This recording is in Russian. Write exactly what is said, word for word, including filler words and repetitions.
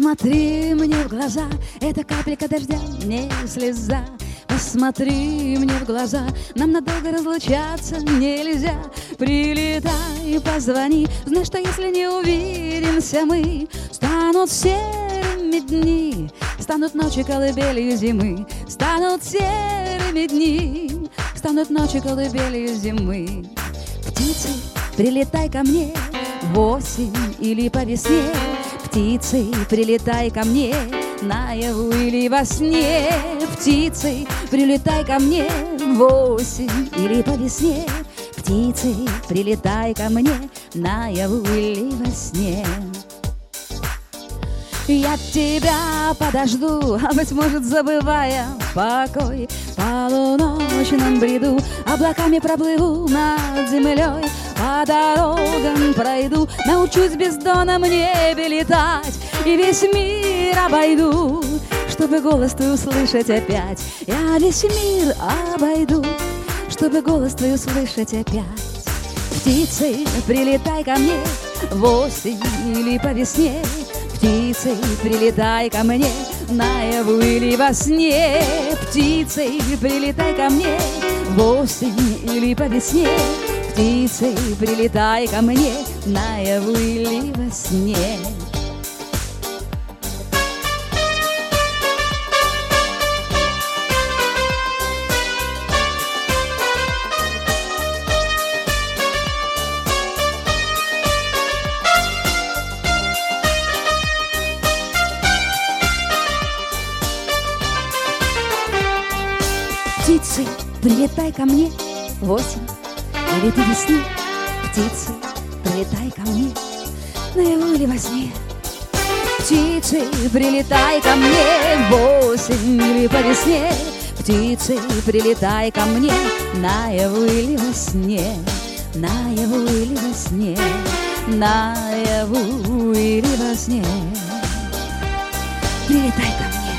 Посмотри мне в глаза, это капелька дождя, не слеза. Посмотри мне в глаза, нам надолго разлучаться нельзя. Прилетай, позвони, знай, что если не увидимся мы, станут серыми дни, станут ночи колыбелью зимы, станут серыми дни, станут ночи колыбелью зимы. Птицы, прилетай ко мне в осень или по весне. Птицы, прилетай ко мне наяву или во сне. Птицы, прилетай ко мне в осень или по весне. Птицы, прилетай ко мне наяву или во сне. Я тебя подожду, а быть может, забывая покой, по полуночном бреду облаками проплыву над землей, по дорогам пройду, научусь бездонном небе летать и весь мир обойду, чтобы голос твой услышать опять. Я весь мир обойду, чтобы голос твой услышать опять. Птицы, прилетай ко мне в осень или по весне. Птицы, прилетай ко мне наяву или во сне. Птицы, прилетай ко мне в осень или по весне. Птицы, прилетай ко мне наяву или во сне. Птицы, прилетай ко мне в осень или по весне. Птицы, прилетай ко мне наяву или во сне. Птицы, прилетай ко мне в осень или по весне. Птицы, прилетай ко мне наяву или во сне. Наяву или во сне. Наяву или во сне. Прилетай ко мне.